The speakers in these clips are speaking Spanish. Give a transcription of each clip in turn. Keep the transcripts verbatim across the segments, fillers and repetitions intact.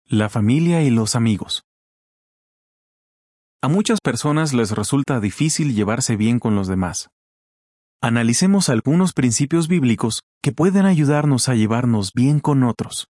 La familia y los amigos. A muchas personas les resulta difícil llevarse bien con los demás. Analicemos algunos principios bíblicos que pueden ayudarnos a llevarnos bien con otros.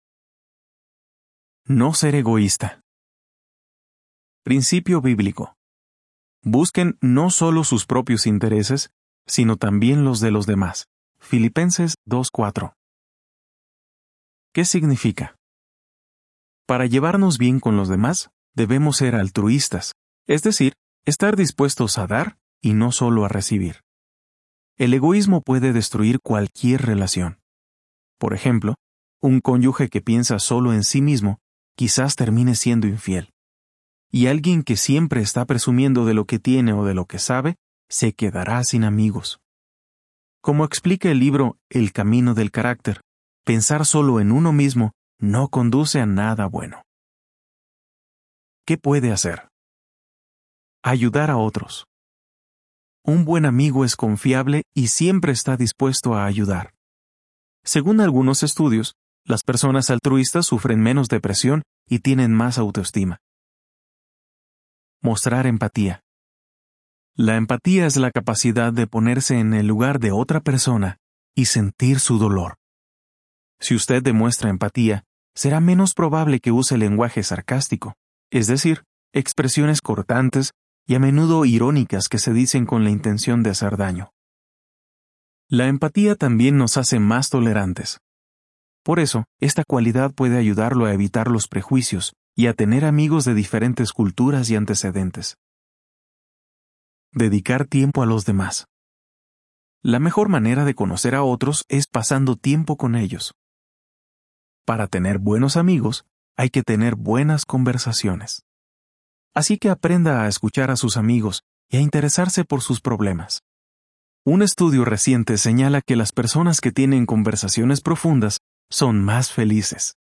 No ser egoísta. Principio bíblico. Busquen no solo sus propios intereses, sino también los de los demás. Filipenses dos cuatro. ¿Qué significa? Para llevarnos bien con los demás, debemos ser altruistas, es decir, estar dispuestos a dar y no solo a recibir. El egoísmo puede destruir cualquier relación. Por ejemplo, un cónyuge que piensa solo en sí mismo quizás termine siendo infiel. Y alguien que siempre está presumiendo de lo que tiene o de lo que sabe, se quedará sin amigos. Como explica el libro El camino del carácter, pensar solo en uno mismo no conduce a nada bueno. ¿Qué puede hacer? Ayudar a otros. Un buen amigo es confiable y siempre está dispuesto a ayudar. Según algunos estudios, las personas altruistas sufren menos depresión y tienen más autoestima. Mostrar empatía. La empatía es la capacidad de ponerse en el lugar de otra persona y sentir su dolor. Si usted demuestra empatía, será menos probable que use lenguaje sarcástico, es decir, expresiones cortantes y a menudo irónicas que se dicen con la intención de hacer daño. La empatía también nos hace más tolerantes. Por eso, esta cualidad puede ayudarlo a evitar los prejuicios y a tener amigos de diferentes culturas y antecedentes. Dedicar tiempo a los demás. La mejor manera de conocer a otros es pasando tiempo con ellos. Para tener buenos amigos, hay que tener buenas conversaciones. Así que aprenda a escuchar a sus amigos y a interesarse por sus problemas. Un estudio reciente señala que las personas que tienen conversaciones profundas son más felices.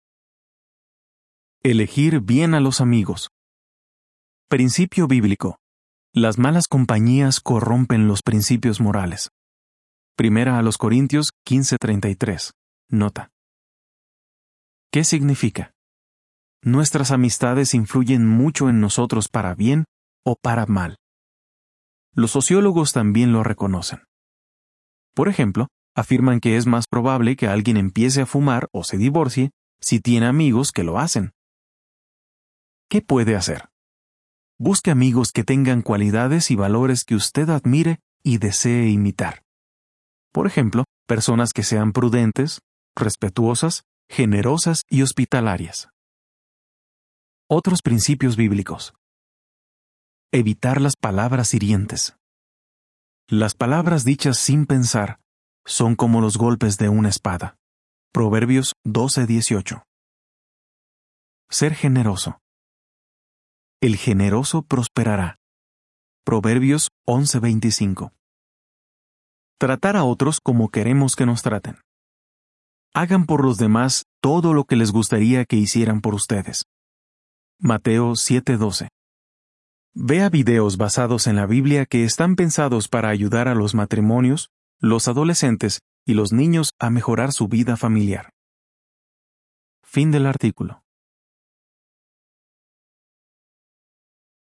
Elegir bien a los amigos. Principio bíblico. Las malas compañías corrompen los principios morales. Primera a los Corintios quince treinta y tres. Nota. ¿Qué significa? Nuestras amistades influyen mucho en nosotros para bien o para mal. Los sociólogos también lo reconocen. Por ejemplo, afirman que es más probable que alguien empiece a fumar o se divorcie si tiene amigos que lo hacen. ¿Qué puede hacer? Busque amigos que tengan cualidades y valores que usted admire y desee imitar. Por ejemplo, personas que sean prudentes, respetuosas, generosas y hospitalarias. Otros principios bíblicos. Evitar las palabras hirientes. Las palabras dichas sin pensar son como los golpes de una espada. Proverbios doce dieciocho. Ser generoso. El generoso prosperará. Proverbios once veinticinco. Tratar a otros como queremos que nos traten. Hagan por los demás todo lo que les gustaría que hicieran por ustedes. Mateo siete doce. Vea videos basados en la Biblia que están pensados para ayudar a los matrimonios, los adolescentes y los niños a mejorar su vida familiar. Fin del artículo.